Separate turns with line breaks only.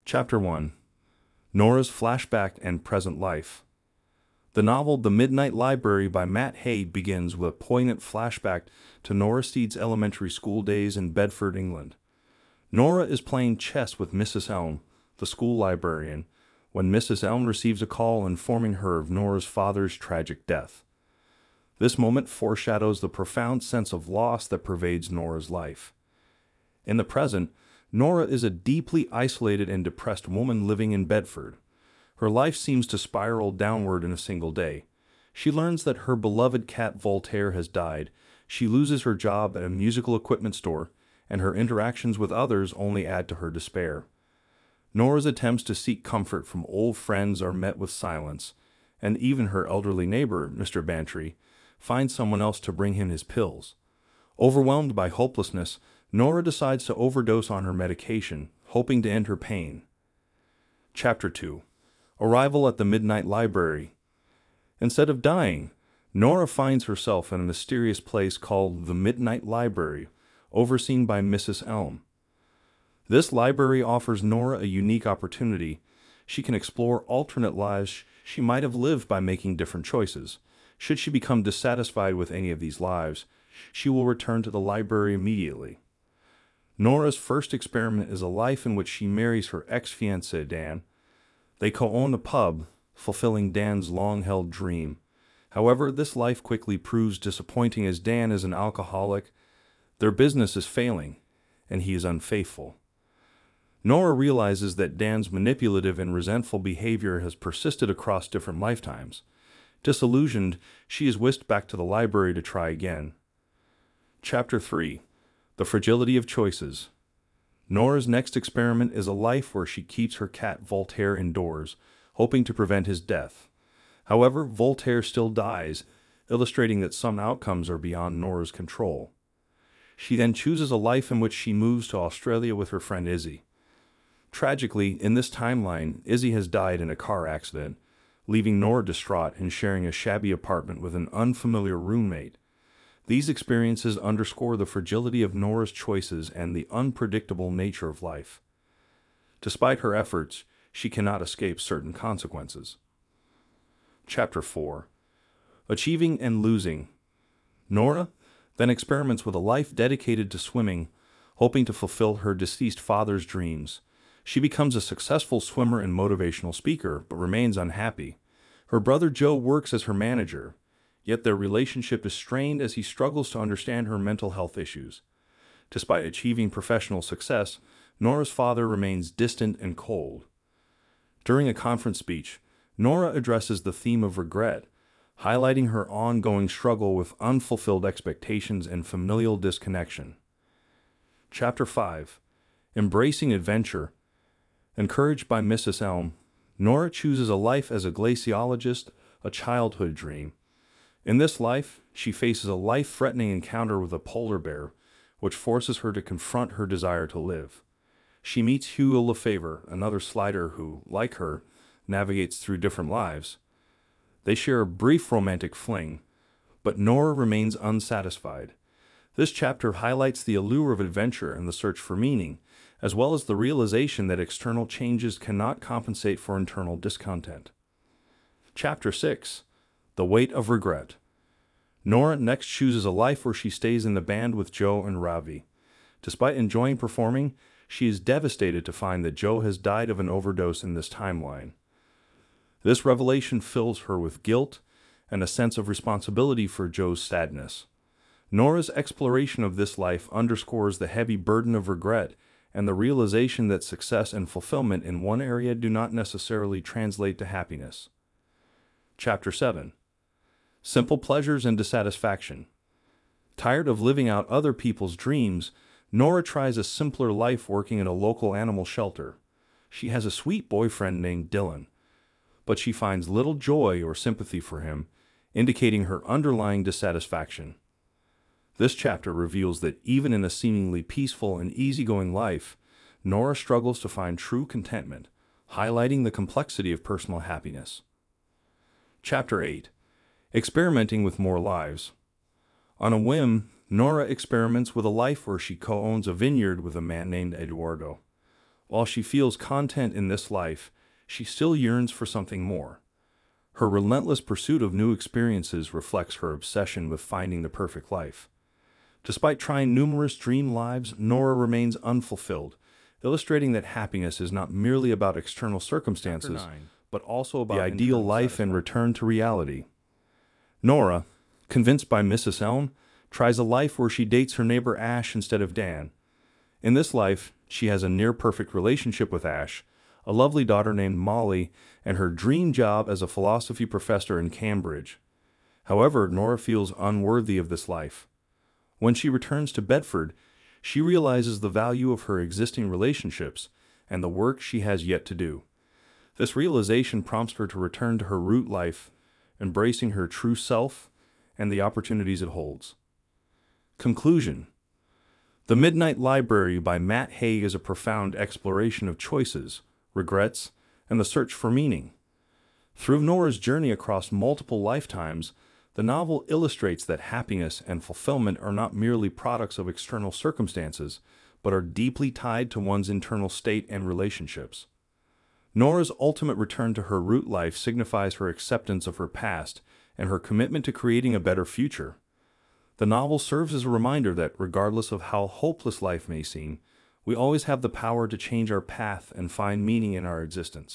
Chapter 1. Nora's Flashback and Present Life. The novel The Midnight Library by Matt Haig begins with a poignant flashback to Nora Steed's elementary school days in Bedford, England. Nora is playing chess with Mrs. Elm, the school librarian, when Mrs. Elm receives a call informing her of Nora's father's tragic death. This moment foreshadows the profound sense of loss that pervades Nora's life. In the present, Nora is a deeply isolated and depressed woman living in Bedford. Her life seems to spiral downward in a single day. She learns that her beloved cat Voltaire has died, she loses her job at a musical equipment store, and her interactions with others only add to her despair. Nora's attempts to seek comfort from old friends are met with silence, and even her elderly neighbor, Mr. Bantry, finds someone else to bring him his pills. Overwhelmed by hopelessness, Nora decides to overdose on her medication, hoping to end her pain. Chapter 2. Arrival at the Midnight Library. Instead of dying, Nora finds herself in a mysterious place called the Midnight Library, overseen by Mrs. Elm. This library offers Nora a unique opportunity. She can explore alternate lives she might have lived by making different choices. Should she become dissatisfied with any of these lives, she will return to the library immediately. Nora's first experiment is a life in which she marries her ex-fiancé, Dan. They co-own a pub, fulfilling Dan's long-held dream. However, this life quickly proves disappointing as Dan is an alcoholic, their business is failing, and he is unfaithful. Nora realizes that Dan's manipulative and resentful behavior has persisted across different lifetimes. Disillusioned, she is whisked back to the library to try again. Chapter 3. The Fragility of Choices. Nora's next experiment is a life where she keeps her cat Voltaire indoors, hoping to prevent his death. However, Voltaire still dies, illustrating that some outcomes are beyond Nora's control. She then chooses a life in which she moves to Australia with her friend Izzy. Tragically, in this timeline, Izzy has died in a car accident, leaving Nora distraught and sharing a shabby apartment with an unfamiliar roommate. These experiences underscore the fragility of Nora's choices and the unpredictable nature of life. Despite her efforts, she cannot escape certain consequences. Chapter 4. Achieving and Losing. Nora then experiments with a life dedicated to swimming, hoping to fulfill her deceased father's dreams. She becomes a successful swimmer and motivational speaker, but remains unhappy. Her brother Joe works as her manager, yet their relationship is strained as he struggles to understand her mental health issues. Despite achieving professional success, Nora's father remains distant and cold. During a conference speech, Nora addresses the theme of regret, highlighting her ongoing struggle with unfulfilled expectations and familial disconnection. Chapter 5. Embracing Adventure. Encouraged by Mrs. Elm, Nora chooses a life as a glaciologist, a childhood dream. In this life, she faces a life-threatening encounter with a polar bear, which forces her to confront her desire to live. She meets Hugo Lefevre, another slider who, like her, navigates through different lives. They share a brief romantic fling, but Nora remains unsatisfied. This chapter highlights the allure of adventure and the search for meaning, as well as the realization that external changes cannot compensate for internal discontent. Chapter 6. The Weight of Regret. Nora next chooses a life where she stays in the band with Joe and Ravi. Despite enjoying performing, she is devastated to find that Joe has died of an overdose in this timeline. This revelation fills her with guilt and a sense of responsibility for Joe's sadness. Nora's exploration of this life underscores the heavy burden of regret and the realization that success and fulfillment in one area do not necessarily translate to happiness. Chapter 7. Simple Pleasures and Dissatisfaction. Tired of living out other people's dreams, Nora tries a simpler life working in a local animal shelter. She has a sweet boyfriend named Dylan, but she finds little joy or sympathy for him, indicating her underlying dissatisfaction. This chapter reveals that even in a seemingly peaceful and easygoing life, Nora struggles to find true contentment, highlighting the complexity of personal happiness. Chapter 8. Experimenting with more lives. On a whim, Nora experiments with a life where she co-owns a vineyard with a man named Eduardo. While she feels content in this life, she still yearns for something more. Her relentless pursuit of new experiences reflects her obsession with finding the perfect life. Despite trying numerous dream lives, Nora remains unfulfilled, illustrating that happiness is not merely about external circumstances, but also about the ideal life and return to reality. Nora, convinced by Mrs. Elm, tries a life where she dates her neighbor Ash instead of Dan. In this life, she has a near-perfect relationship with Ash, a lovely daughter named Molly, and her dream job as a philosophy professor in Cambridge. However, Nora feels unworthy of this life. When she returns to Bedford, she realizes the value of her existing relationships and the work she has yet to do. This realization prompts her to return to her root life, embracing her true self and the opportunities it holds. Conclusion. The Midnight Library by Matt Haig is a profound exploration of choices, regrets, and the search for meaning. Through Nora's journey across multiple lifetimes, the novel illustrates that happiness and fulfillment are not merely products of external circumstances, but are deeply tied to one's internal state and relationships. Nora's ultimate return to her root life signifies her acceptance of her past and her commitment to creating a better future. The novel serves as a reminder that, regardless of how hopeless life may seem, we always have the power to change our path and find meaning in our existence.